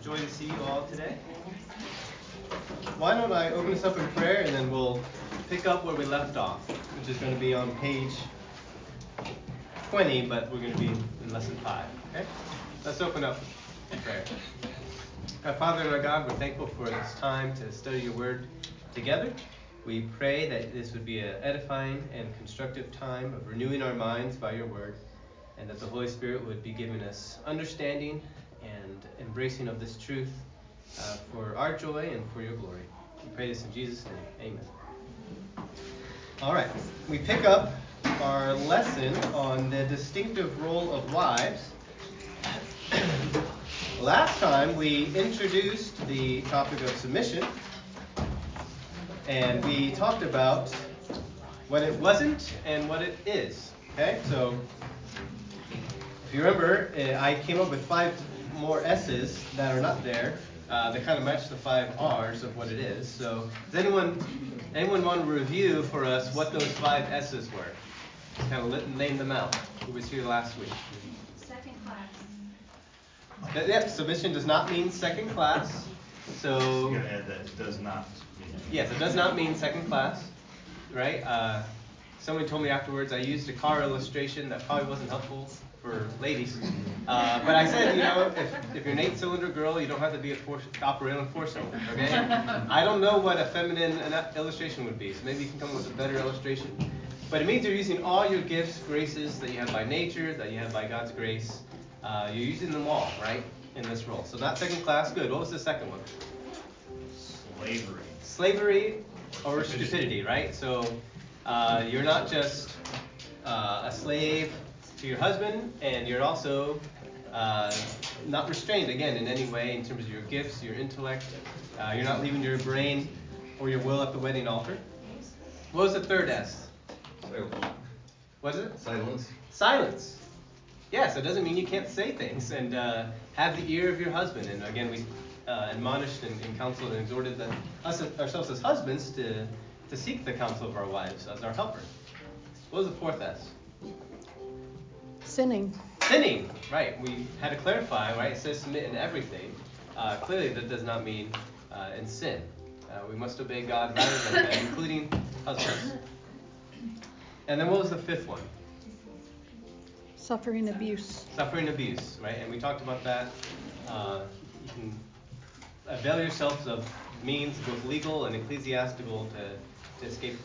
joy to see you all today. Why don't I open us up in prayer, and then we'll pick up where we left off, which is going to be on page 20, but we're going to be in lesson 5. Okay? Let's open up in prayer. Our Father and our God, we're thankful for this time to study your word together. We pray that this would be an edifying and constructive time of renewing our minds by your word, and that the Holy Spirit would be giving us understanding and embracing of this truth for our joy and for your glory. We pray this in Jesus' name. Amen. All right. We pick up our lesson on the distinctive role of wives. Last time we introduced the topic of submission, and we talked about what it wasn't and what it is. Okay? So if you remember, I came up with 5 more S's that are not there. They kind of match the 5 R's of what it is. So does anyone want to review for us what those 5 S's were? Kind of name them out. Who was here last week? Second class. Yep, submission does not mean second class. So You're going to add that it does not mean. Yes, it does not mean second class, right? Someone told me afterwards I used a car illustration that probably wasn't helpful for ladies. But I said, if you're an 8-cylinder girl, you don't have to be operating on 4-cylinder, okay? I don't know what a feminine illustration would be, so maybe you can come up with a better illustration. But it means you're using all your gifts, graces that you have by nature, that you have by God's grace. You're using them all, right, in this role. So not second class, good. What was the second one? Slavery or stupidity, right? So you're not just a slave to your husband, and you're also not restrained, again, in any way in terms of your gifts, your intellect. You're not leaving your brain or your will at the wedding altar. What was the third S? What is it? Silence. Yes, it doesn't mean you can't say things, and have the ear of your husband. And again, we admonished and counseled and exhorted ourselves as husbands to seek the counsel of our wives as our helper. What was the fourth S? Sinning, right. We had to clarify, right? It says submit in everything. Clearly, that does not mean in sin. We must obey God rather than men, including husbands. And then what was the fifth one? suffering abuse, right? And we talked about that. You can avail yourselves of means, both legal and ecclesiastical, to escape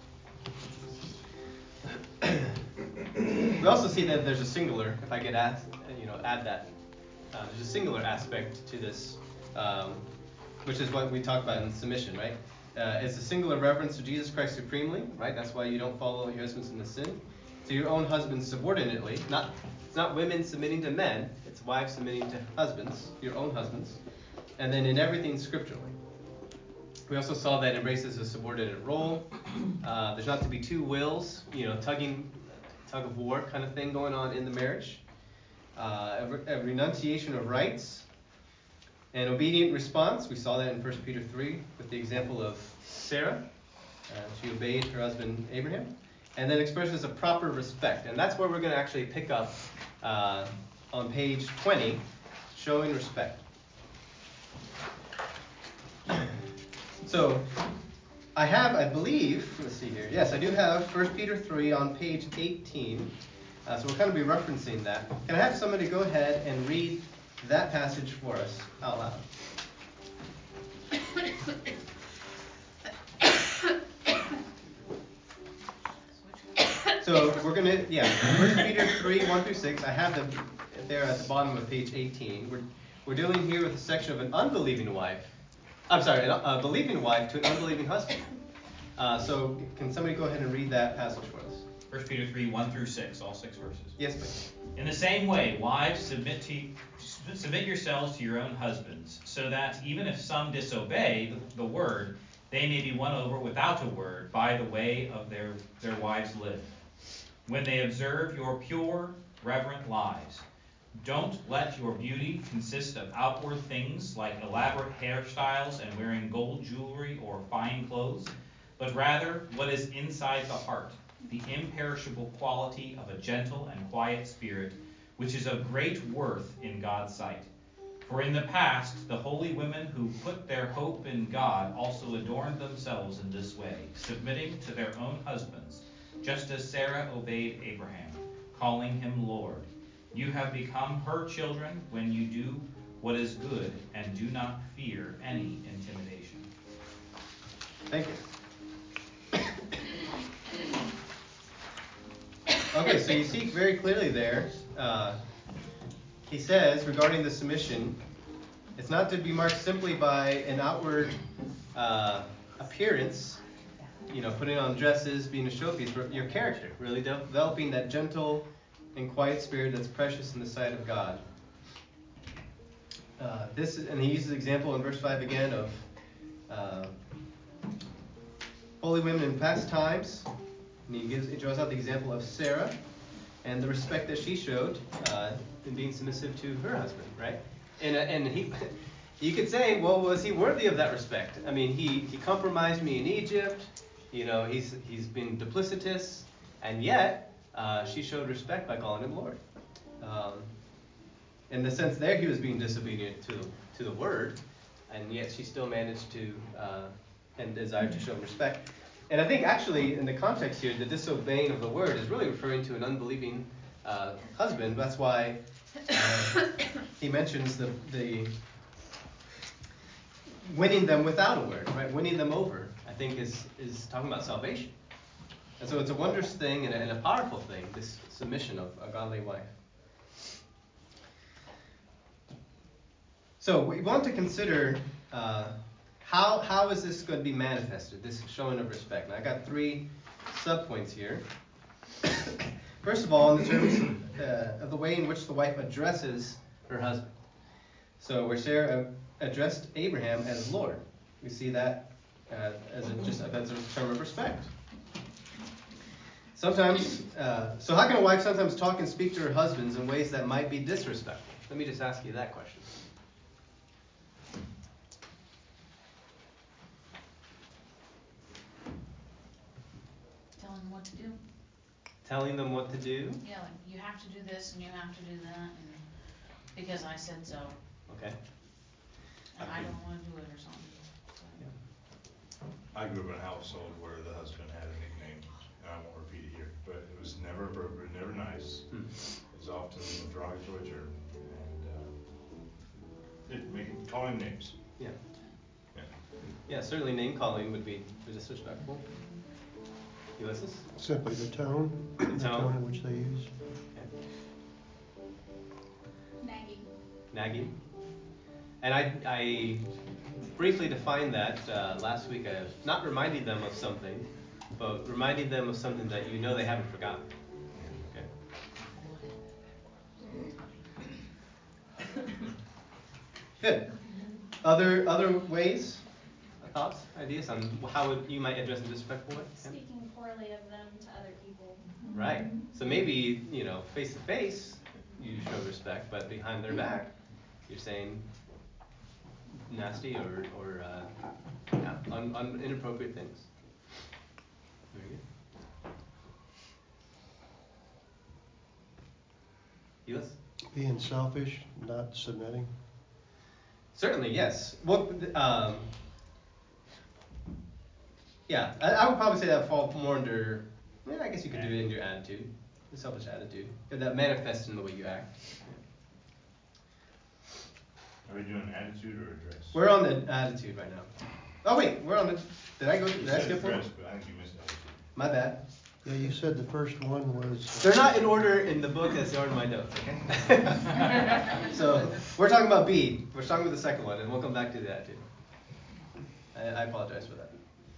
that. We also see that there's a singular, if I could add that. There's a singular aspect to this, which is what we talked about in submission, right? It's a singular reverence to Jesus Christ supremely, right? That's why you don't follow your husbands into sin. To your own husbands subordinately. It's not women submitting to men. It's wives submitting to husbands, your own husbands. And then in everything scripturally. We also saw that embraces a subordinate role. There's not to be 2 wills, tug of war kind of thing going on in the marriage. A renunciation of rights. An obedient response. We saw that in 1 Peter 3 with the example of Sarah. She obeyed her husband Abraham. And then expressions of proper respect. And that's where we're going to actually pick up on page 20, showing respect. So I believe, let's see here. Yes, I do have 1 Peter 3 on page 18. So we'll kind of be referencing that. Can I have somebody go ahead and read that passage for us out loud? So we're going to, 1 Peter 3, 1 through 6. I have them there at the bottom of page 18. We're dealing here with a section of an unbelieving wife. A believing wife to an unbelieving husband. So can somebody go ahead and read that passage for us? 1 Peter 3, 1 through 6, all 6 verses. Yes, please. In the same way, wives, submit yourselves to your own husbands, so that even if some disobey the word, they may be won over without a word by the way of their wives live. When they observe your pure, reverent lives, don't let your beauty consist of outward things like elaborate hairstyles and wearing gold jewelry or fine clothes, but rather what is inside the heart, the imperishable quality of a gentle and quiet spirit, which is of great worth in God's sight. For in the past, the holy women who put their hope in God also adorned themselves in this way, submitting to their own husbands, just as Sarah obeyed Abraham, calling him Lord. You have become her children when you do what is good and do not fear any intimidation. Thank you. Okay, so you see very clearly there, he says regarding the submission, it's not to be marked simply by an outward appearance, putting on dresses, being a showpiece, but your character, really developing that gentle and quiet spirit that's precious in the sight of God. And he uses example in verse 5 again of holy women in past times. And he draws out the example of Sarah and the respect that she showed in being submissive to her husband, right? And you could say, well, was he worthy of that respect? I mean, he compromised me in Egypt. He's been duplicitous, and yet she showed respect by calling him Lord. In the sense there, he was being disobedient to the word, and yet she still managed to and desired to show him respect. And I think actually in the context here, the disobeying of the word is really referring to an unbelieving husband. That's why he mentions the winning them without a word, right? Winning them over, I think, is talking about salvation. And so it's a wondrous thing and a powerful thing, this submission of a godly wife. So we want to consider how is this going to be manifested, this showing of respect. Now I got 3 subpoints here. First of all, in terms of the way in which the wife addresses her husband. So where Sarah addressed Abraham as Lord, we see that as a term of respect. Sometimes, so how can a wife sometimes talk and speak to her husbands in ways that might be disrespectful? Let me just ask you that question. Telling them what to do. Telling them what to do? Yeah, like, you have to do this and you have to do that, and because I said so. Okay. And I don't want to do it or something. So. I grew up in a household where the husband had a nickname, and I won't repeat it here, but it was never appropriate, never nice. It was often a derogatory term, and calling names. Yeah. Yeah. Yeah, certainly name calling would be disrespectful. Ulysses? Simply the tone in which they use. Okay. Nagging. And I briefly defined that last week as not reminding them of something, but reminding them of something that you know they haven't forgotten. Okay. Good. Other ways, thoughts, ideas on how you might address a disrespectful way? Speaking poorly of them to other people. Right. So maybe, face to face, you show respect, but behind their back, you're saying nasty or inappropriate things. Very good. Yes? Being selfish, not submitting. Certainly, yes. Well, yeah, I would probably say that would fall more under, I guess you could do it in your attitude, the selfish attitude, that manifests in the way you act. Are we doing attitude or address? We're on the attitude right now. Oh wait, we're on the. Did I skip one? Address, but I think you missed attitude. My bad. Yeah, you said the first one was... They're not in order in the book as they are in my notes, okay? So we're talking about B. We're starting with the second one, and we'll come back to the attitude. I apologize for that.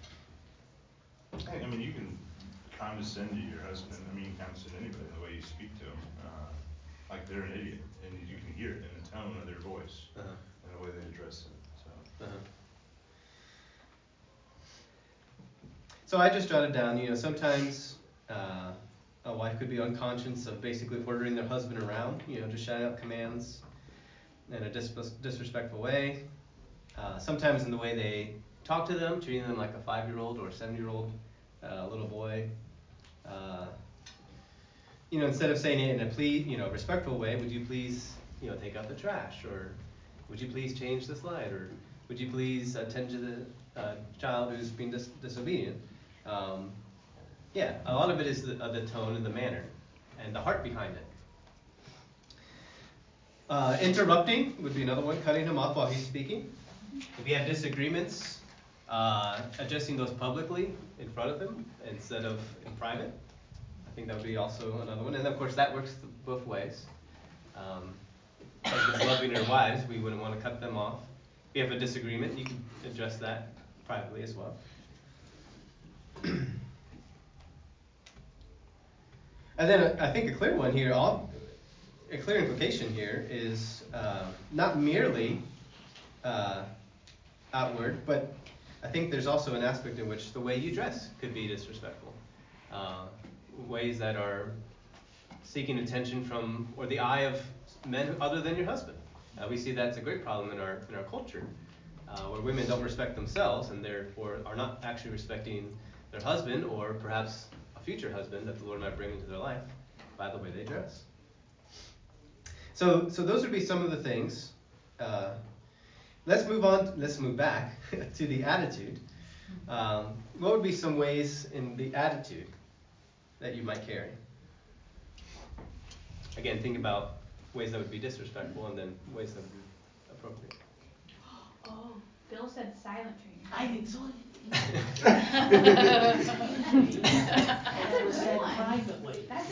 I mean, you can condescend to your husband. I mean, you can condescend to anybody in the way you speak to them. Like they're an idiot, and you can hear it in the tone of their voice and the way they address it. So I just jotted down, sometimes a wife could be unconscious of basically ordering their husband around, just shouting out commands in a disrespectful way. Sometimes in the way they talk to them, treating them like a 5-year-old or a 7-year-old little boy. Instead of saying it in a respectful way, would you please, take out the trash, or would you please change the slide, or would you please attend to the child who's being disobedient? Yeah, a lot of it is the tone and the manner and the heart behind it. Interrupting would be another one, cutting him off while he's speaking. If you have disagreements, addressing those publicly in front of him instead of in private. I think that would be also another one. And of course, that works both ways. Husbands loving your wives, we wouldn't want to cut them off. If you have a disagreement, you can address that privately as well. And then I think a clear one here, a clear implication here is not merely outward, but I think there's also an aspect in which the way you dress could be disrespectful. Ways that are seeking attention from, or the eye of men other than your husband. We see that's a great problem in our culture, where women don't respect themselves and therefore are not actually respecting their husband, or perhaps a future husband that the Lord might bring into their life by the way they dress. So those would be some of the things. Let's move back to the attitude. What would be some ways in the attitude that you might carry? Again, think about ways that would be disrespectful and then ways that would be appropriate. Oh, Bill said silent treatment. I did so. That was said privately. That's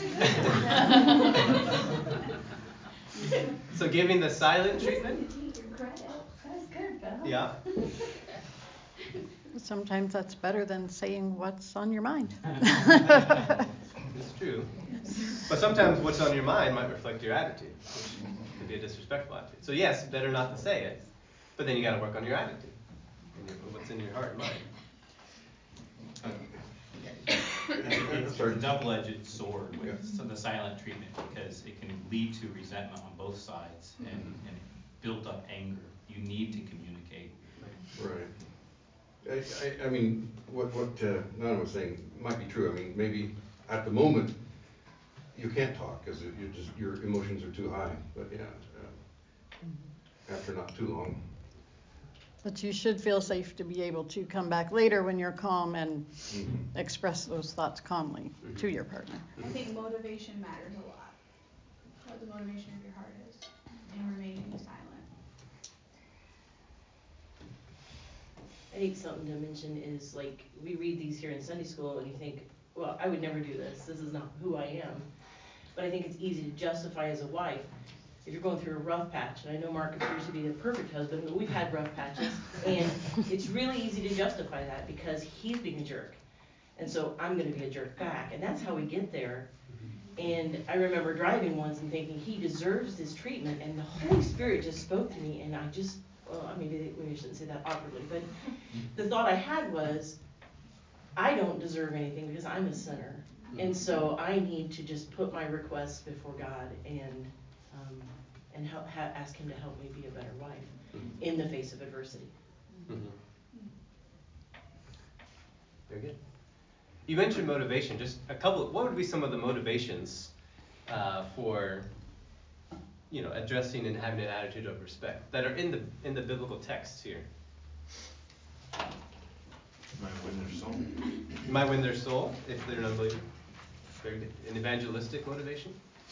a good one. So giving the silent treatment? Take your credit. That was good, Bill. Yeah. Sometimes that's better than saying what's on your mind. It's true. But sometimes what's on your mind might reflect your attitude, which could be a disrespectful attitude. So yes, better not to say it, but then you got to work on your attitude and what's in your heart and mind. It's a double-edged sword with the silent treatment, because it can lead to resentment on both sides and built up anger. You need to communicate. Right. I mean, what Nana was saying might be true. I mean, maybe at the moment you can't talk because your emotions are too high. But yeah, after not too long. But you should feel safe to be able to come back later when you're calm and express those thoughts calmly to your partner. I think motivation matters a lot. What the motivation of your heart is in remaining silent. I think something to mention is, like, we read these here in Sunday school and you think, well, I would never do this. This is not who I am. But I think it's easy to justify as a wife if you're going through a rough patch. And I know Mark appears to be the perfect husband, but we've had rough patches. And it's really easy to justify that because he's being a jerk. And so I'm going to be a jerk back. And that's how we get there. And I remember driving once and thinking, he deserves this treatment. And the Holy Spirit just spoke to me, and I just, well, maybe I shouldn't say that awkwardly, but the thought I had was, I don't deserve anything because I'm a sinner. And so I need to just put my requests before God and ask him to help me be a better wife in the face of adversity. Very good. You mentioned motivation. Just a couple. What would be some of the motivations for, addressing and having an attitude of respect that are in the biblical texts here? Might win their soul. You might win their soul if they're an unbeliever. Very good. An evangelistic motivation.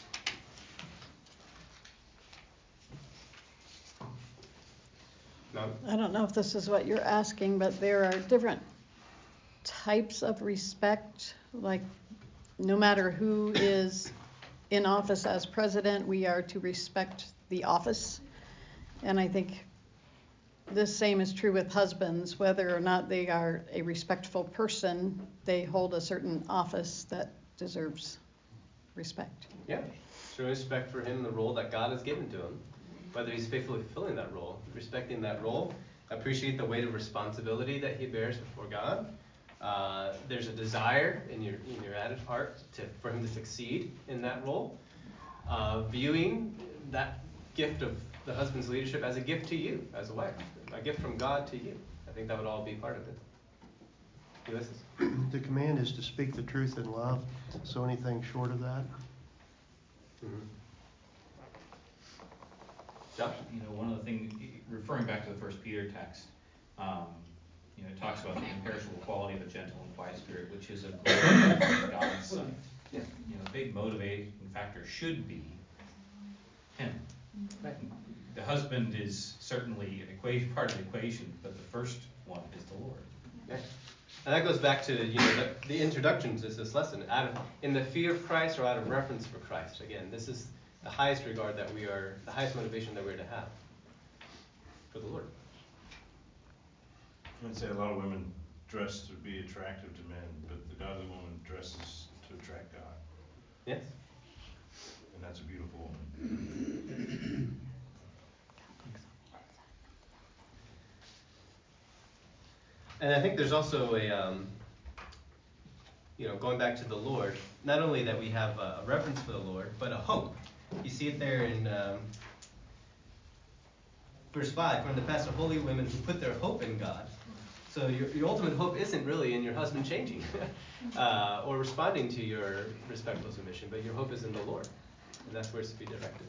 No? I don't know if this is what you're asking, but there are different types of respect. Like, no matter who is in office as president, we are to respect the office. And I think the same is true with husbands. Whether or not they are a respectful person, they hold a certain office that deserves respect. Yeah. Show respect for him, the role that God has given to him, whether he's faithfully fulfilling that role, respecting that role. Appreciate the weight of responsibility that he bears before God. There's a desire in your added heart for him to succeed in that role. Viewing that gift of the husband's leadership as a gift to you, as a wife, a gift from God to you. I think that would all be part of it. Ulysses? The command is to speak the truth in love, so anything short of that. Josh? You know, one of the things, referring back to the First Peter text, you know, it talks about the imperishable quality of a gentle and quiet spirit, which is a glory in God's sight. Yeah. You know, a big motivating factor should be him. Right. The husband is certainly an equation, part of the equation, but the first one is the Lord. Yeah. And that goes back to, you know, the introduction to this lesson. In the fear of Christ or out of reverence for Christ. Again, this is the highest regard that the highest motivation that we're to have for the Lord. I'd say a lot of women dress to be attractive to men, but the godly woman dresses to attract God. Yes. And that's a beautiful woman. And I think there's also you know, going back to the Lord, not only that we have a reverence for the Lord, but a hope. You see it there in verse 5, from the past are holy women who put their hope in God. So your ultimate hope isn't really in your husband changing or responding to your respectful submission, but your hope is in the Lord. And that's where it's to be directed.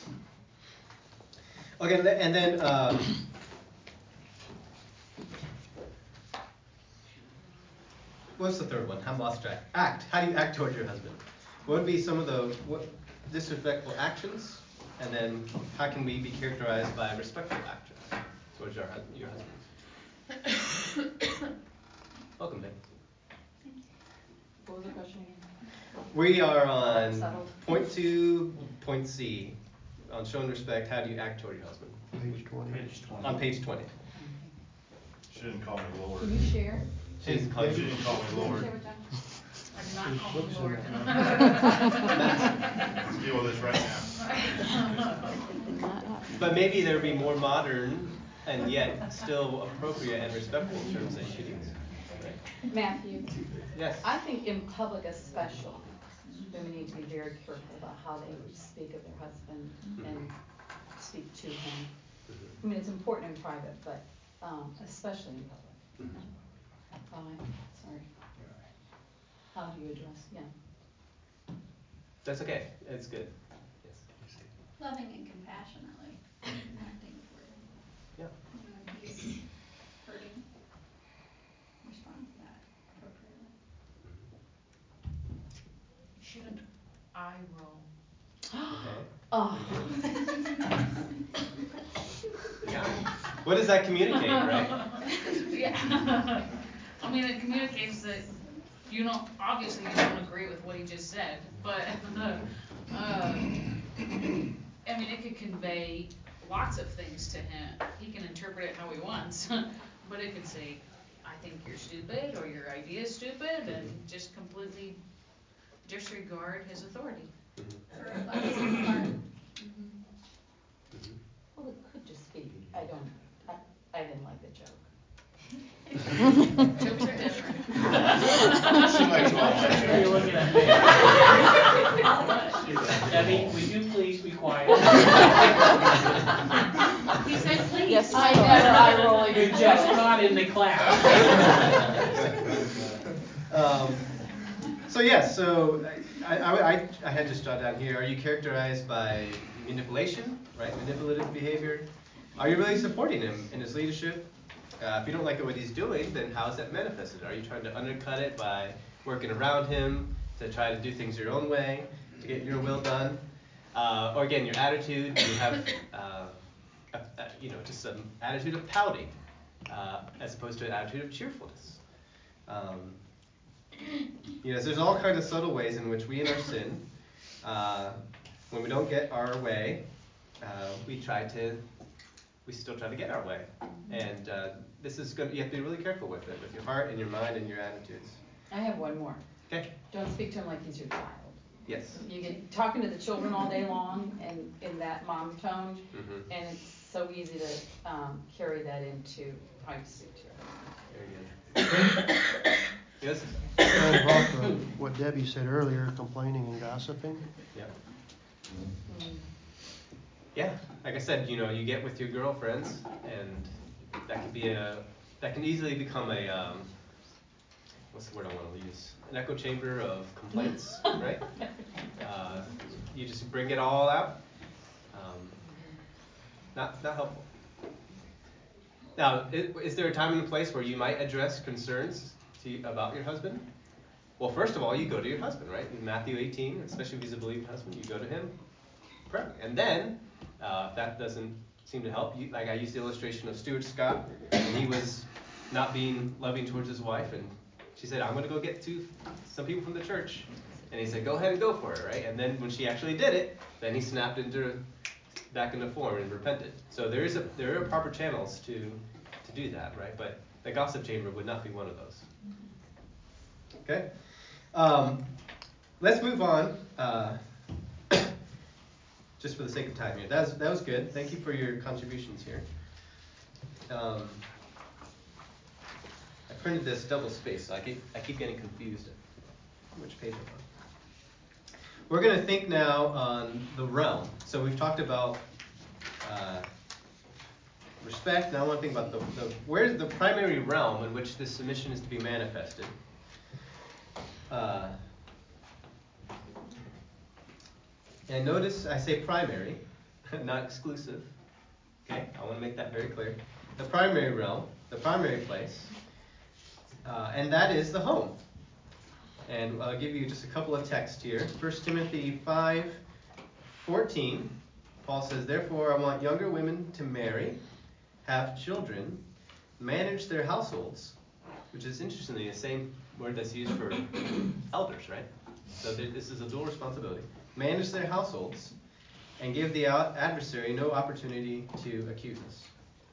Okay, and then what's the third one? I'm lost track. Act. How do you act toward your husband? What would be some of the disrespectful actions? And then how can we be characterized by respectful actions towards your husband? Welcome, Nick. What was the question again? We are on Settled. point 2, point C, on showing respect. How do you act toward your husband? Page 20. On page 20. She didn't call me Lord. Can you share? She didn't call She you. didn't call me Lord. I did not call him Lord. Let's deal with this right now. But maybe there would be more modern and yet still appropriate and respectful terms that you could use. Right? Matthew, Yes. I think in public especially, women need to be very careful about how they speak of their husband and speak to him. I mean, it's important in private, but especially in public. Sorry. How do you address? Yeah. That's okay. It's good. Yes. Loving and compassionately acting toward him. Yeah. When he's hurting, respond to that appropriately. You shouldn't eye roll. Okay. Oh. Yeah. What does that communicate, right? Yeah. I mean, it communicates that obviously you don't agree with what he just said, but I mean, it could convey lots of things to him. He can interpret it how he wants, but it could say, I think you're stupid, or your idea is stupid, and just completely disregard his authority. Or a lesson learned. Well, it could just be, I didn't like the joke. Jokes are different. She likes all my You're jokes. looking at me. Debbie, would you please be quiet? He said, please. Yes, I never eye rolling. You're just not in the class. So yes, so I had just jotted down here, are you characterized by manipulation, right? Manipulative behavior? Are you really supporting him in his leadership? If you don't like what he's doing, then how is that manifested? Are you trying to undercut it by working around him to try to do things your own way, to get your will done? Or again, your attitude, do you have just an attitude of pouting as opposed to an attitude of cheerfulness? There's all kinds of subtle ways in which we in our sin, when we don't get our way, we still try to get our way. And you have to be really careful with it, with your heart and your mind and your attitudes. I have one more. Okay. Don't speak to him like he's your child. Yes. You get talking to the children all day long and in that mom tone, and it's so easy to carry that into how you speak to your husband. Very good. Yes? Kind of off of what Debbie said earlier, complaining and gossiping. Yeah. Yeah, like I said, you get with your girlfriends, and that can easily become a what's the word I want to use? An echo chamber of complaints, right? You just bring it all out. Not helpful. Now, is there a time and a place where you might address concerns about your husband? Well, first of all, you go to your husband, right? In Matthew 18, especially if he's a believing husband, you go to him, pray. And then, if that doesn't seem to help, like I used the illustration of Stuart Scott, and he was not being loving towards his wife, and she said, I'm going to go get some people from the church. And he said, go ahead and go for it, right? And then when she actually did it, then he snapped back into form and repented. So there are proper channels to do that, right? But the gossip chamber would not be one of those. Okay? Let's move on. Just for the sake of time here. That was good. Thank you for your contributions here. I printed this double space, so I keep getting confused which page I'm on. We're going to think now on the realm. So we've talked about respect. Now I want to think about where's the primary realm in which this submission is to be manifested. And notice I say primary, not exclusive. Okay, I want to make that very clear. The primary realm, the primary place, and that is the home. And I'll give you just a couple of texts here. 1 Timothy 5:14, Paul says, therefore I want younger women to marry, have children, manage their households, which is interestingly the same word that's used for elders, right? So this is a dual responsibility. Manage their households, and give the adversary no opportunity to accuse us.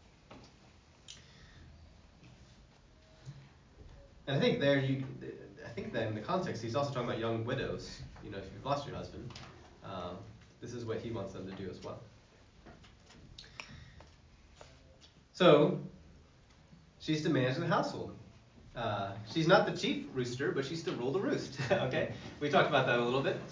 And I think that in the context, he's also talking about young widows. You know, if you've lost your husband, this is what he wants them to do as well. So, she's to manage the household. She's not the chief rooster, but she's to rule the roost. Okay? We talked about that a little bit.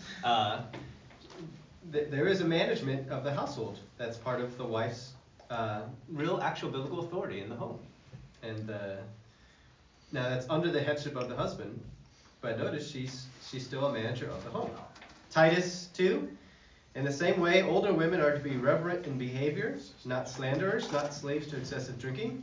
There is a management of the household that's part of the wife's real, actual biblical authority in the home. And now that's under the headship of the husband, but notice she's still a manager of the home. Titus 2, in the same way, older women are to be reverent in behavior, not slanderers, not slaves to excessive drinking.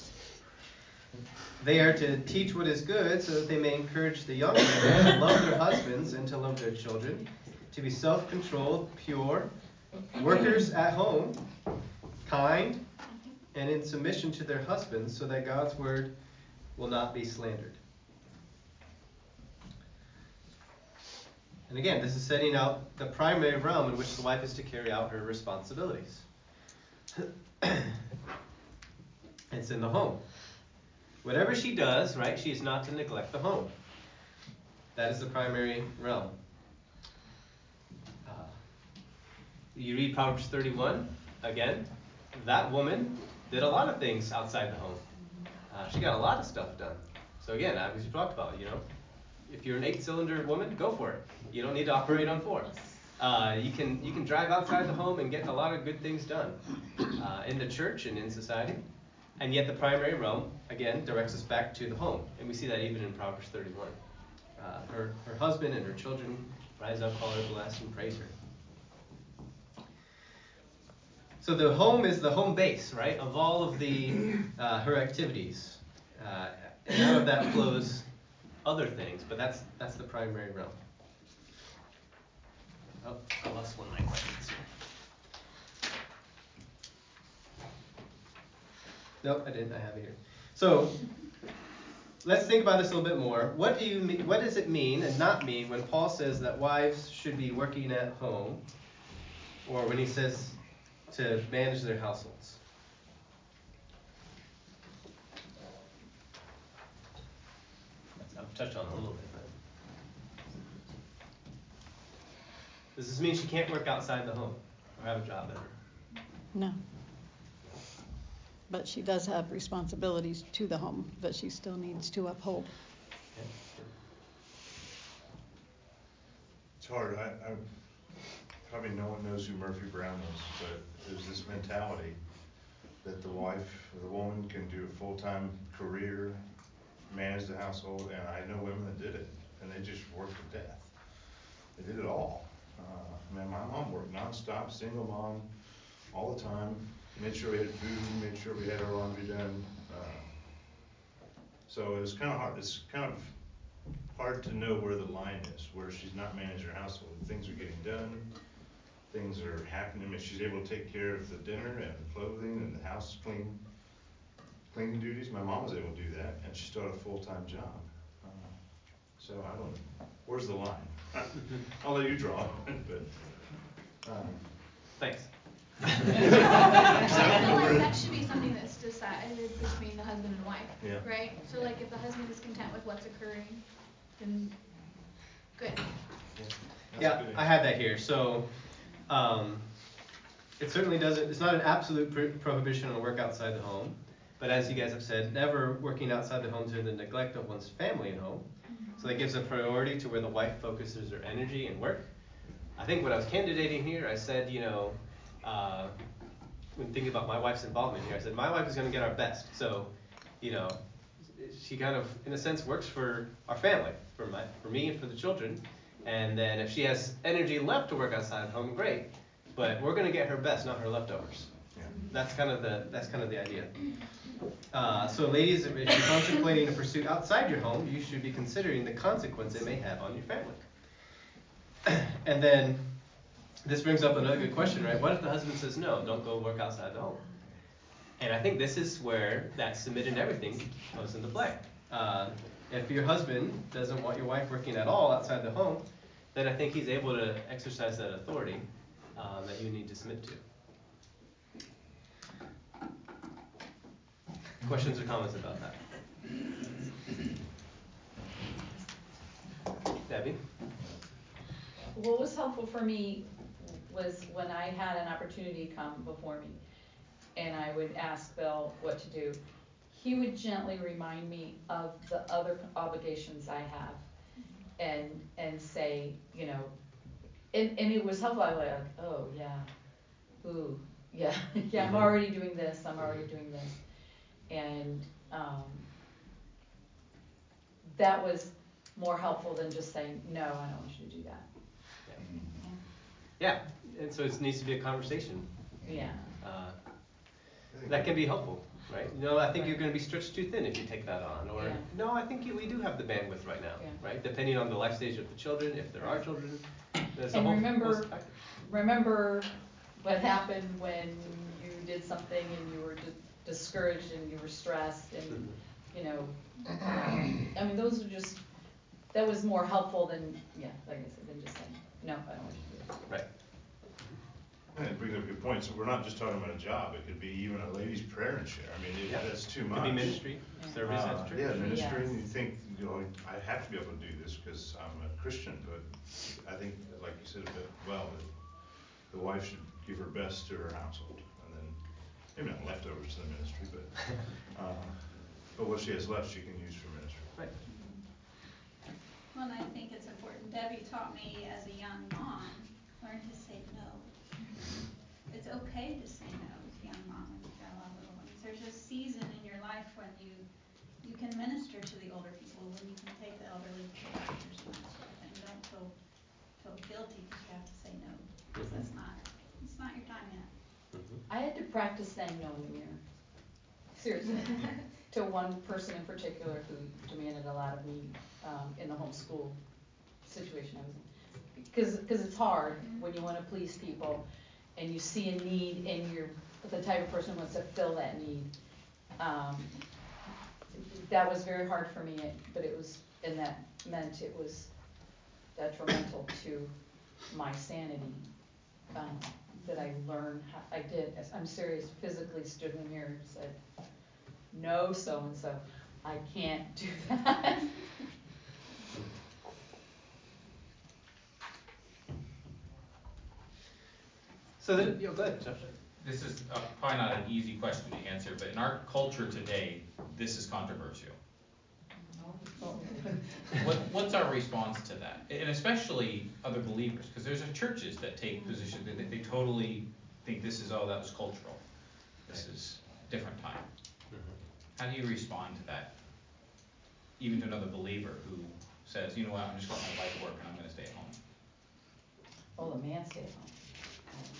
They are to teach what is good so that they may encourage the young women to love their husbands and to love their children, to be self-controlled, pure, workers at home, kind, and in submission to their husbands, so that God's word will not be slandered. And again, this is setting out the primary realm in which the wife is to carry out her responsibilities. It's in the home. Whatever she does, right, she is not to neglect the home. That is the primary realm. You read Proverbs 31, again, that woman did a lot of things outside the home. She got a lot of stuff done. So again, as you talked about, you know, if you're an 8-cylinder woman, go for it. You don't need to operate on 4. You can drive outside the home and get a lot of good things done in the church and in society. And yet the primary realm, again, directs us back to the home. And we see that even in Proverbs 31. Her husband and her children rise up, call her blessed, and praise her. So the home is the home base, right, of all of her activities. And out of that flows other things, but that's the primary realm. Oh, I lost one of my questions here. Nope, I didn't. I have it here. So let's think about this a little bit more. What does it mean and not mean when Paul says that wives should be working at home, or when he says to manage their households? I've touched on it a little bit. But does this mean she can't work outside the home or have a job ever? No. But she does have responsibilities to the home that she still needs to uphold. Okay. It's hard. I probably no one knows who Murphy Brown is, but there's this mentality that the wife or the woman can do a full-time career, manage the household, and I know women that did it, and they just worked to death. They did it all. My mom worked nonstop, single mom, all the time, made sure we had food, made sure we had our laundry done. So it was kind of hard. It's kind of hard to know where the line is, where she's not managing her household. Things are getting done, things are happening. I mean, she's able to take care of the dinner and the clothing and the house clean. Cleaning duties, my mom was able to do that, and she started a full-time job. So I don't know, where's the line? I'll let you draw it, but. Thanks. I feel like that should be something that's decided between the husband and wife, Yeah. right? So like if the husband is content with what's occurring, then good. Yeah, I had that here. So it certainly doesn't, it's not an absolute prohibition on work outside the home, but as you guys have said, never working outside the home to the neglect of one's family and home. So that gives a priority to where the wife focuses her energy and work. I think when I was candidating here, I said, when thinking about my wife's involvement here, I said, my wife is going to get our best. So, she kind of, in a sense, works for our family, for me and for the children. And then if she has energy left to work outside the home, great. But we're going to get her best, not her leftovers. Yeah. That's kind of the idea. So ladies, if you're contemplating a pursuit outside your home, you should be considering the consequence it may have on your family. And then this brings up another good question, right? What if the husband says, no, don't go work outside the home? And I think this is where that submit and everything comes into play. If your husband doesn't want your wife working at all outside the home, then I think he's able to exercise that authority that you need to submit to. Questions or comments about that? Debbie? What was helpful for me was when I had an opportunity come before me and I would ask Bill what to do, he would gently remind me of the other obligations I have and say, and it was helpful. I was like, oh yeah, ooh, yeah, yeah, I'm already doing this, and that was more helpful than just saying, no, I don't want you to do that. Yeah, and so it needs to be a conversation. Yeah. That can be helpful, right? I think you're going to be stretched too thin if you take that on. Or, no, I think we do have the bandwidth right now, right? Depending on the life stage of the children, if there are children. And remember what happened when you did something and you were discouraged and you were stressed and, I mean, those are just, that was more helpful than, like I said, than just saying, no, I don't want you to do it. Right. And it brings up a good point. So we're not just talking about a job. It could be even a ladies' prayer and share. I mean, that's too much. It could be ministry, service at church. Yeah, ministry. And you think, I have to be able to do this because I'm a Christian. But I think, like you said, the wife should give her best to her household, and then maybe not leftovers to the ministry, but what she has left, she can use for ministry. Right. Well, and I think it's important. Debbie taught me as a young mom, learn to say no. It's okay to say no as a young mom when you've got a lot of little ones. There's a season in your life when you can minister to the older people, when you can take the elderly to the doctors and that sort of thing. Don't feel guilty because you have to say no, because it's not your time yet. I had to practice saying no in the mirror. Seriously. To one person in particular who demanded a lot of me in the homeschool situation I was in. Because it's hard when you want to please people and you see a need and you're the type of person who wants to fill that need. That was very hard for me, but it was, and that meant it was detrimental to my sanity. That I learned, I did, I'm serious, physically stood in the mirror and said, no, so-and-so, I can't do that. So then, go ahead, Josh. This is probably not an easy question to answer, but in our culture today, this is controversial. What's our response to that? And especially other believers, because there's churches that take positions that they totally think this is, that was cultural. This is a different time. How do you respond to that? Even to another believer who says, you know what, I'm just going to let my wife work and I'm going to stay at home. Oh, the man stay at home.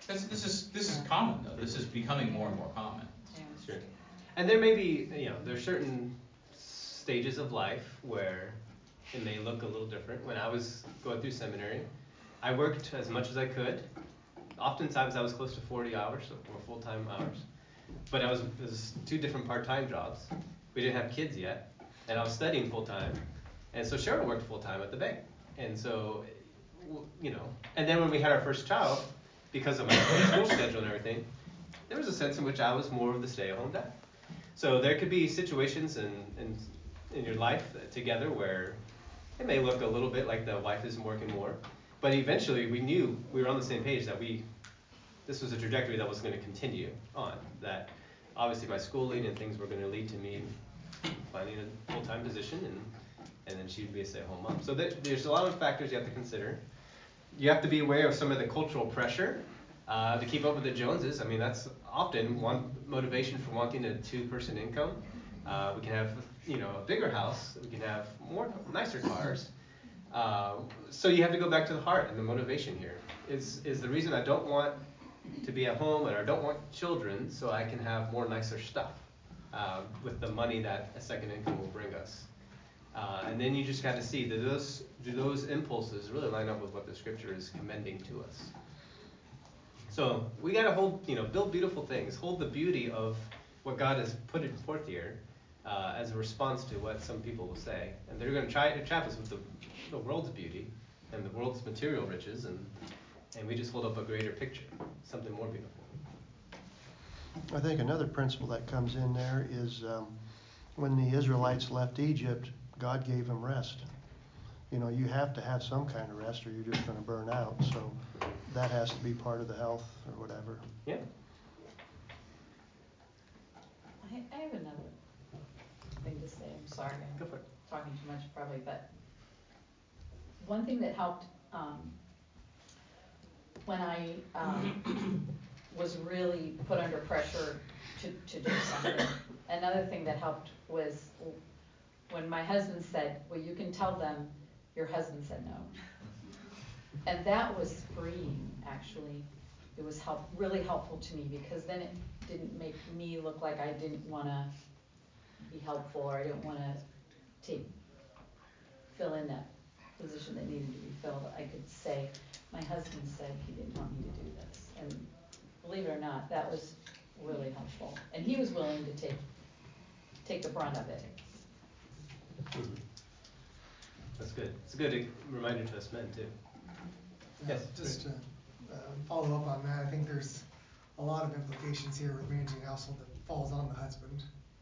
This is common though. This is becoming more and more common. Sure. And there may be, there's certain stages of life where it may look a little different. When I was going through seminary, I worked as much as I could. Oftentimes I was close to 40 hours, or full-time hours. But it was 2 different part-time jobs. We didn't have kids yet, and I was studying full-time. And so Cheryl worked full-time at the bank. And so, and then when we had our first child, because of my school schedule and everything, there was a sense in which I was more of the stay-at-home dad. So there could be situations in your life together where it may look a little bit like the wife isn't working more, but eventually we knew we were on the same page that this was a trajectory that was going to continue on. That obviously my schooling and things were going to lead to me finding a full-time position, and then she'd be a stay-at-home mom. So there's a lot of factors you have to consider. You have to be aware of some of the cultural pressure to keep up with the Joneses. I mean, that's often one motivation for wanting a 2-person income. We can have, a bigger house. We can have nicer cars. So you have to go back to the heart and the motivation here. Is the reason I don't want to be at home and I don't want children so I can have more nicer stuff with the money that a second income will bring us. And then you just got to see, do those impulses really line up with what the scripture is commending to us? So we got to build beautiful things, hold the beauty of what God has put forth here as a response to what some people will say. And they're going to try to trap us with the world's beauty and the world's material riches, and we just hold up a greater picture, something more beautiful. I think another principle that comes in there is when the Israelites left Egypt, God gave them rest. You have to have some kind of rest or you're just going to burn out. So that has to be part of the health or whatever. Yeah. I have another thing to say. I'm sorry, I'm talking too much probably, but one thing that helped when I was really put under pressure to do something, another thing that helped was when my husband said, well, you can tell them your husband said no. And that was freeing, actually. It was really helpful to me, because then it didn't make me look like I didn't want to be helpful, or I didn't want to fill in that position that needed to be filled. I could say, my husband said he didn't want me to do this. And believe it or not, that was really helpful. And he was willing to take the brunt of it. Mm-hmm. That's good. It's a good reminder to us men, too. Yes. Just to follow up on that, I think there's a lot of implications here with managing a household that falls on the husband.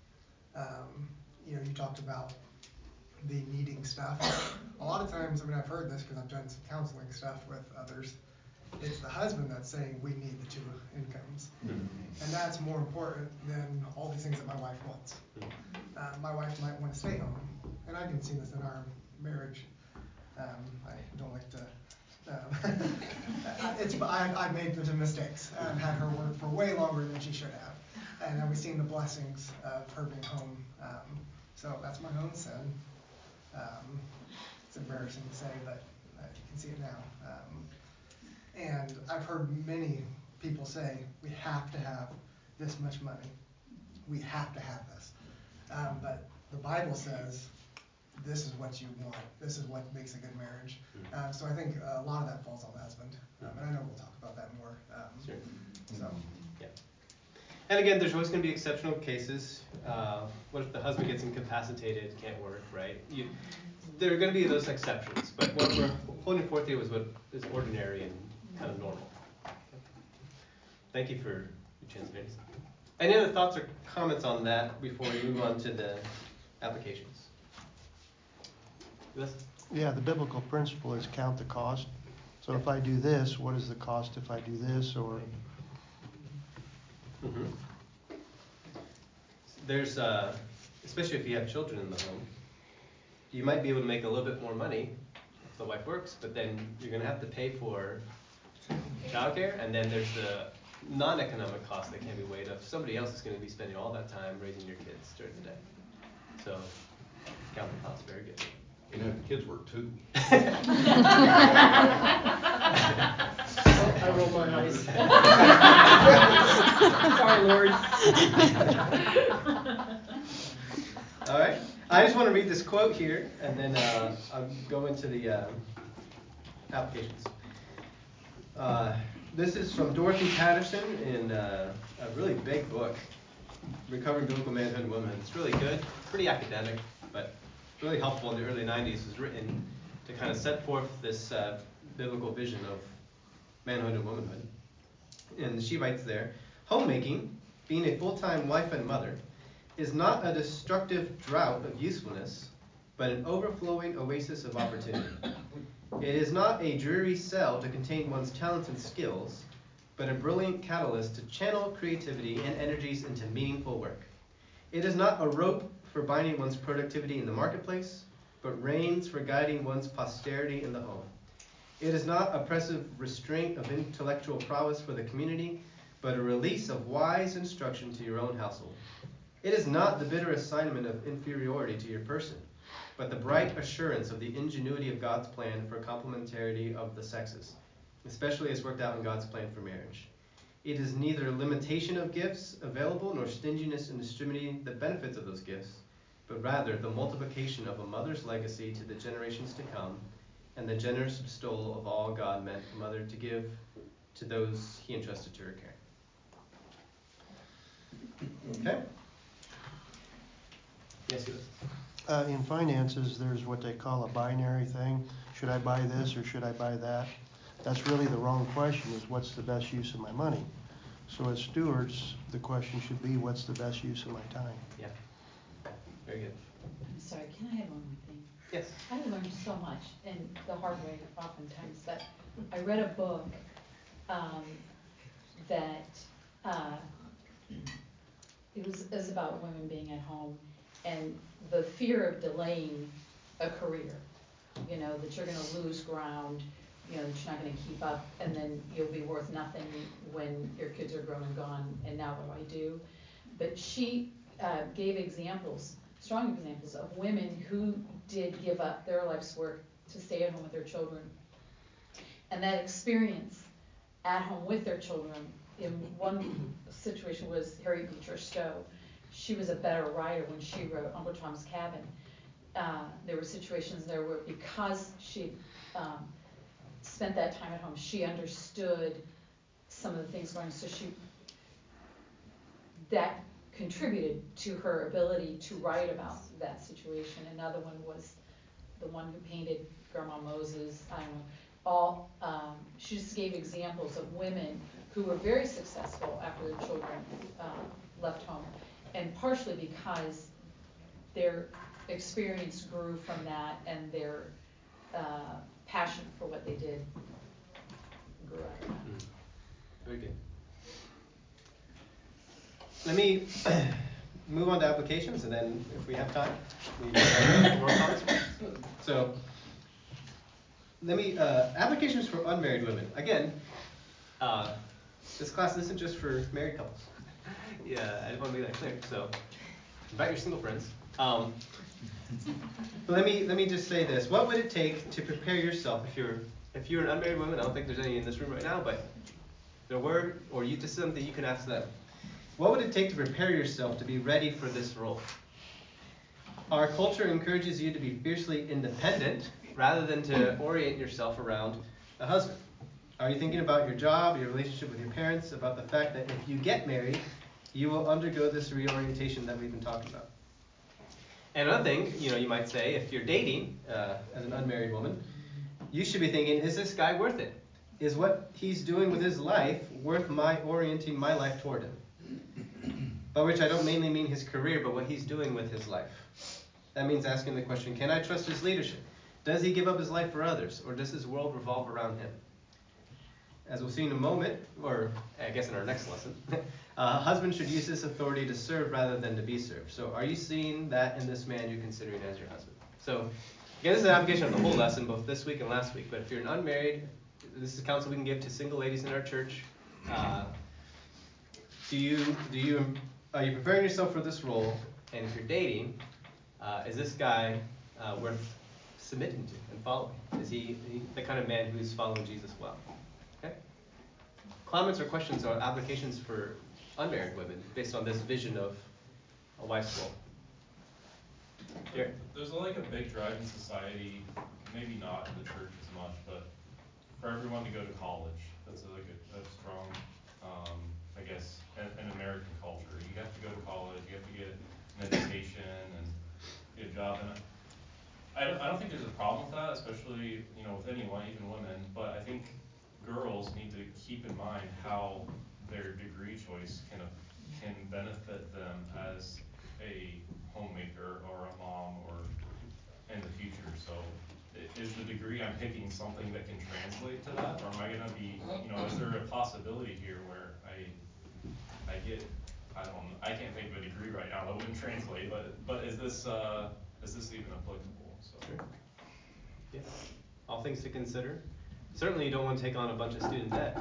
You talked about the needing stuff. A lot of times, I've heard this because I've done some counseling stuff with others. It's the husband that's saying we need the 2 incomes. Mm-hmm. And that's more important than all these things that my wife wants. Mm-hmm. My wife might want to stay home, and I can see this in our marriage. I don't like to. I've made the mistakes. I've had her work for way longer than she should have, and then we've seen the blessings of her being home. So that's my own sin. It's embarrassing to say, but you can see it now. And I've heard many people say, we have to have this much money. We have to have this. But the Bible says, this is what you want. This is what makes a good marriage. So I think a lot of that falls on the husband. And I know we'll talk about that more. Sure. So. Yeah. And again, there's always going to be exceptional cases. What if the husband gets incapacitated, can't work, right? There are going to be those exceptions. But what we're pulling forth here was what is ordinary and kind of normal. Thank you for your chance, ladies. Any other thoughts or comments on that before we move on to the applications? Yes? Yeah, the biblical principle is count the cost. So if I do this, what is the cost if I do this? Or mm-hmm. There's, especially if you have children in the home, you might be able to make a little bit more money if the wife works, but then you're going to have to pay for childcare, and then there's the non-economic cost that can be weighed up. Somebody else is going to be spending all that time raising your kids during the day. So, count the cost, very good. And have the kids work too. I roll my eyes. Sorry, Lord. All right. I just want to read this quote here, and then I'll go into the applications. This is from Dorothy Patterson in a really big book, Recovering Biblical Manhood and Womanhood. It's really good, pretty academic, but really helpful in the early 90s. It was written to kind of set forth this biblical vision of manhood and womanhood. And she writes there, homemaking, being a full-time wife and mother, is not a destructive drought of usefulness, but an overflowing oasis of opportunity. It is not a dreary cell to contain one's talents and skills, but a brilliant catalyst to channel creativity and energies into meaningful work. It is not a rope for binding one's productivity in the marketplace, but reins for guiding one's posterity in the home. It is not oppressive restraint of intellectual prowess for the community, but a release of wise instruction to your own household. It is not the bitter assignment of inferiority to your person, but the bright assurance of the ingenuity of God's plan for complementarity of the sexes, especially as worked out in God's plan for marriage. It is neither limitation of gifts available nor stinginess in distributing the benefits of those gifts, but rather the multiplication of a mother's legacy to the generations to come, and the generous bestowal of all God meant a mother to give to those he entrusted to her care. Okay? Yes, you In finances, there's what they call a binary thing. Should I buy this or should I buy that? That's really the wrong question, is what's the best use of my money? So as stewards, the question should be, what's the best use of my time? Yeah. Very good. I'm sorry, can I have one more thing? Yes. I learned so much, and the hard way oftentimes, but I read a book that it was about women being at home and the fear of delaying a career. You know, that you're going to lose ground, you know, that you're not going to keep up, and then you'll be worth nothing when your kids are grown and gone, and now what do I do? But she gave examples, strong examples, of women who did give up their life's work to stay at home with their children. And that experience at home with their children, in one situation was Harriet Beecher Stowe. She was a better writer when she wrote Uncle Tom's Cabin. There were situations there where, because she spent that time at home, she understood some of the things going on. So that contributed to her ability to write about that situation. Another one was the one who painted Grandma Moses. I don't know. She just gave examples of women who were very successful after their children left home, and partially because their experience grew from that, and their passion for what they did grew out of that. Very good. Let me move on to applications, and then if we have time, we have more comments. So, let me, applications for unmarried women. Again, this class isn't just for married couples. Yeah, I just want to make that clear. So, invite your single friends. But let me just say this. What would it take to prepare yourself if you're an unmarried woman? I don't think there's any in this room right now, but there were, or this is something you can ask them. What would it take to prepare yourself to be ready for this role? Our culture encourages you to be fiercely independent rather than to orient yourself around a husband. Are you thinking about your job, your relationship with your parents, about the fact that if you get married, you will undergo this reorientation that we've been talking about? And another thing, you might say, if you're dating as an unmarried woman, you should be thinking, is this guy worth it? Is what he's doing with his life worth my orienting my life toward him? By which I don't mainly mean his career, but what he's doing with his life. That means asking the question, can I trust his leadership? Does he give up his life for others, or does his world revolve around him? As we'll see in a moment, or I guess in our next lesson, a husband should use his authority to serve rather than to be served. So are you seeing that in this man you're considering as your husband? So again, this is an application of the whole lesson, both this week and last week. But if you're an unmarried, this is counsel we can give to single ladies in our church. Are you preparing yourself for this role? And if you're dating, is this guy worth submitting to and following? Is he the kind of man who's following Jesus well? Okay? comments or questions or applications for unmarried women based on this vision of a wife's role? There's like a big drive in society, maybe not in the church as much, but for everyone to go to college. That's like a strong, I guess, an American culture. You have to go to college, you have to get an education and get a job. And I don't think there's a problem with that, especially, with anyone, even women, but I think girls need to keep in mind how their degree choice can benefit them as a homemaker or a mom or in the future. So is the degree I'm picking something that can translate to that, or am I going to be, is there a possibility here where I get, I can't think of a degree right now that wouldn't translate, but is this even applicable? So. Sure. Yeah. All things to consider. Certainly you don't want to take on a bunch of student debt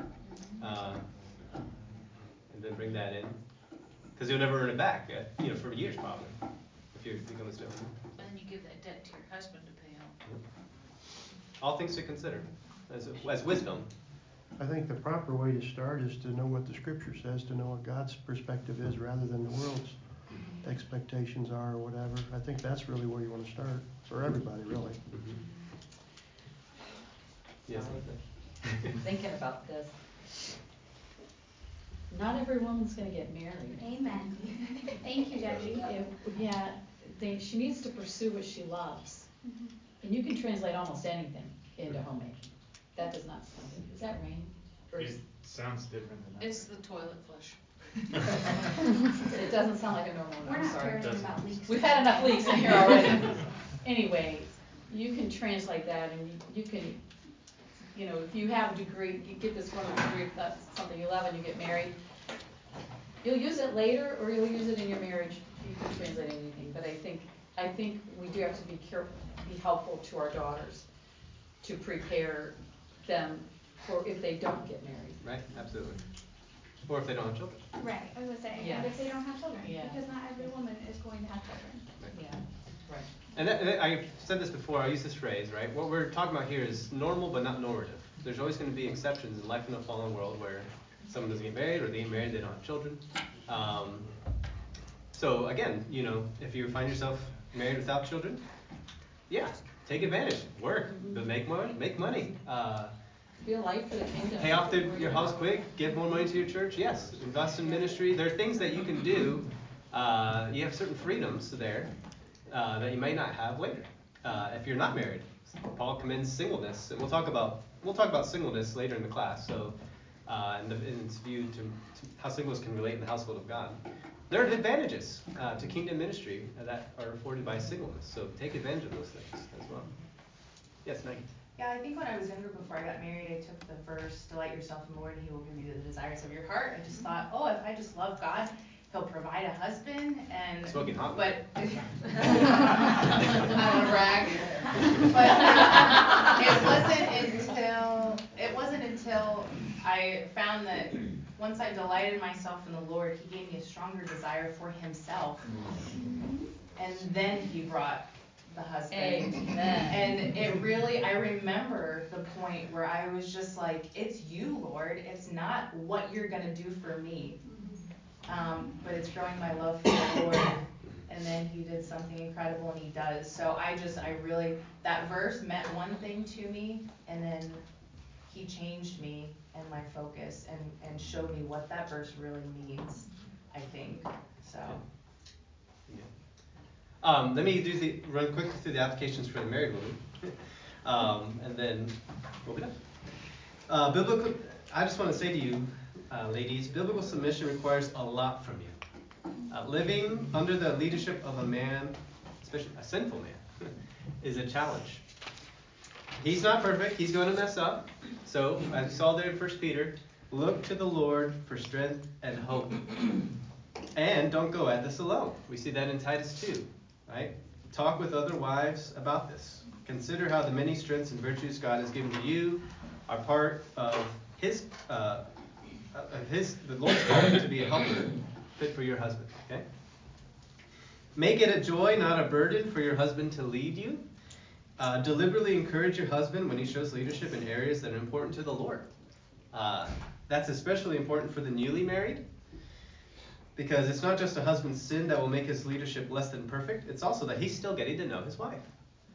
and then bring that in, because you'll never earn it back, for years probably, if you become a student. And then you give that debt to your husband to pay out. All things to consider as wisdom. I think the proper way to start is to know what the Scripture says, to know what God's perspective is rather than the world's expectations are or whatever. I think that's really where you want to start for everybody, really. Yes. Thinking about this. Not every woman's going to get married. Amen. Thank you, Debbie. She needs to pursue what she loves. Mm-hmm. And you can translate almost anything into homemaking. That does not sound good. Is that rain? It sounds different than that. It's the toilet flush. It doesn't sound like a normal one. We're I'm not sorry. caring about leaks. We've had enough leaks in here already. Anyway, you can translate that, and you can, if you have a degree, you get this formal degree, if that's something you love, and you get married, you'll use it later, or you'll use it in your marriage. You can translate anything, but I think we do have to be careful, be helpful to our daughters to prepare them for if they don't get married. Right, absolutely. Or if they don't have children. Right, I was going to say, Yes. and if they don't have children, Yeah. because not every woman is going to have children. Right. Yeah, right. And I said this before, I use this phrase, right? What we're talking about here is normal but not normative. There's always going to be exceptions in life in a fallen world where someone doesn't get married, or they get married, they don't have children. So again, if you find yourself married without children, yeah, take advantage, work, but make money. Be a light for the kingdom. Pay off your house quick, give more money to your church, yes. Invest in ministry. There are things that you can do. You have certain freedoms there that you may not have later if you're not married. Paul commends singleness, and we'll talk about singleness later in the class. So, in its view to how singles can relate in the household of God. There are advantages to kingdom ministry that are afforded by singleness. So take advantage of those things as well. Yes, Maggie. Yeah, I think when I was younger, before I got married, I took the verse, delight yourself in the Lord and He will give you the desires of your heart. I just thought, if I just love God, He'll provide a husband. And smoking hot. But I don't want to brag. But it wasn't until I found that once I delighted myself in the Lord, He gave me a stronger desire for Himself. And then He brought the husband. Amen. And it really, I remember the point where I was just like, it's you, Lord. It's not what you're going to do for me. But it's growing my love for the Lord. And then He did something incredible, and He does. So that verse meant one thing to me, and then He changed me and my focus and showed me what that verse really means, I think. So. Let me run quickly through the applications for the married woman, and then we'll be done. I just want to say to you, ladies, biblical submission requires a lot from you. Living under the leadership of a man, especially a sinful man, is a challenge. He's not perfect. He's going to mess up. So, as we saw there in 1 Peter, look to the Lord for strength and hope. And don't go at this alone. We see that in Titus 2. Right? Talk with other wives about this. Consider how the many strengths and virtues God has given to you are part of the Lord's calling to be a helper fit for your husband. Okay? Make it a joy, not a burden, for your husband to lead you. Deliberately encourage your husband when he shows leadership in areas that are important to the Lord. That's especially important for the newly married, because it's not just a husband's sin that will make his leadership less than perfect, it's also that he's still getting to know his wife.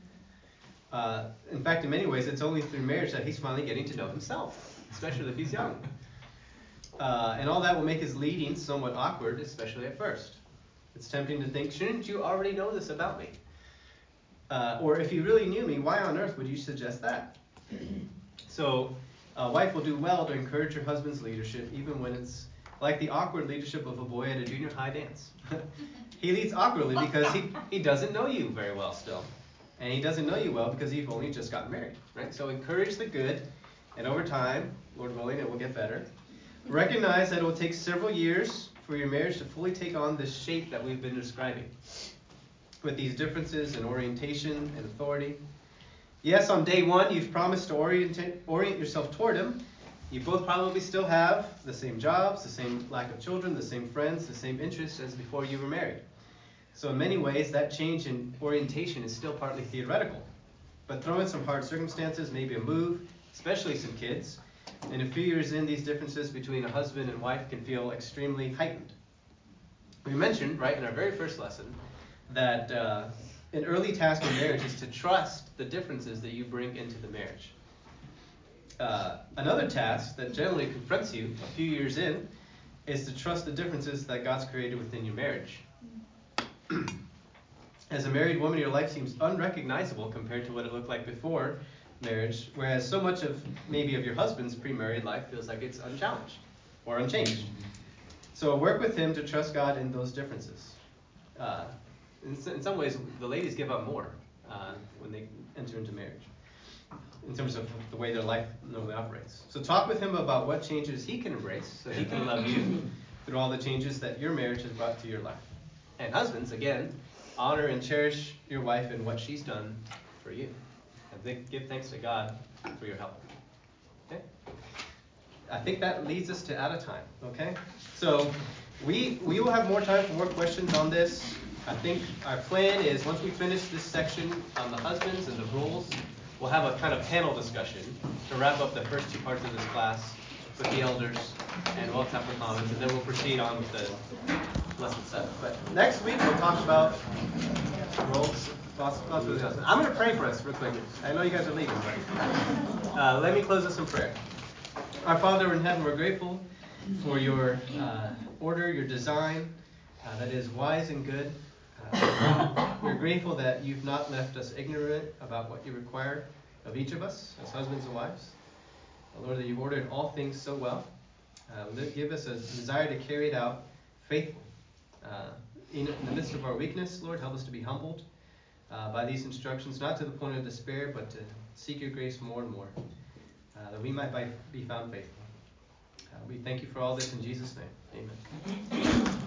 In fact, in many ways, it's only through marriage that he's finally getting to know himself, especially if he's young. And all that will make his leading somewhat awkward, especially at first. It's tempting to think, shouldn't you already know this about me? Or if you really knew me, why on earth would you suggest that? So a wife will do well to encourage her husband's leadership, even when it's like the awkward leadership of a boy at a junior high dance. He leads awkwardly because he doesn't know you very well still. And he doesn't know you well because you've only just gotten married, right? So encourage the good, and over time, Lord willing, it will get better. Recognize that it will take several years for your marriage to fully take on the shape that we've been describing, with these differences in orientation and authority. Yes, on day one, you've promised to orient yourself toward him. You both probably still have the same jobs, the same lack of children, the same friends, the same interests as before you were married. So in many ways, that change in orientation is still partly theoretical. But throw in some hard circumstances, maybe a move, especially some kids, and a few years in, these differences between a husband and wife can feel extremely heightened. We mentioned, right, in our very first lesson, that an early task in marriage is to trust the differences that you bring into the marriage. Another task that generally confronts you a few years in is to trust the differences that God's created within your marriage. As a married woman, your life seems unrecognizable compared to what it looked like before marriage, whereas so much of your husband's pre-married life feels like it's unchallenged or unchanged. So work with him to trust God in those differences. In some ways, the ladies give up more when they enter into marriage, in terms of the way their life normally operates. So talk with him about what changes he can embrace so he can love you through all the changes that your marriage has brought to your life. And husbands, again, honor and cherish your wife and what she's done for you. And give thanks to God for your help. Okay? I think that leads us to out of time. Okay? So we will have more time for more questions on this. I think our plan is, once we finish this section on the husbands and the rules, we'll have a kind of panel discussion to wrap up the first two parts of this class with the elders, and we'll have time for comments, and then we'll proceed on with the lesson 7. But next week we'll talk about roles, responsibilities of the husband. I'm going to pray for us real quick. I know you guys are leaving, but let me close us in prayer. Our Father in heaven, we're grateful for your order, your design that is wise and good. We're grateful that you've not left us ignorant about what you require of each of us as husbands and wives. Lord, that you've ordered all things so well. Give us a desire to carry it out faithfully. In the midst of our weakness, Lord, help us to be humbled by these instructions, not to the point of despair, but to seek your grace more and more, that we might be found faithful. We thank you for all this in Jesus' name. Amen.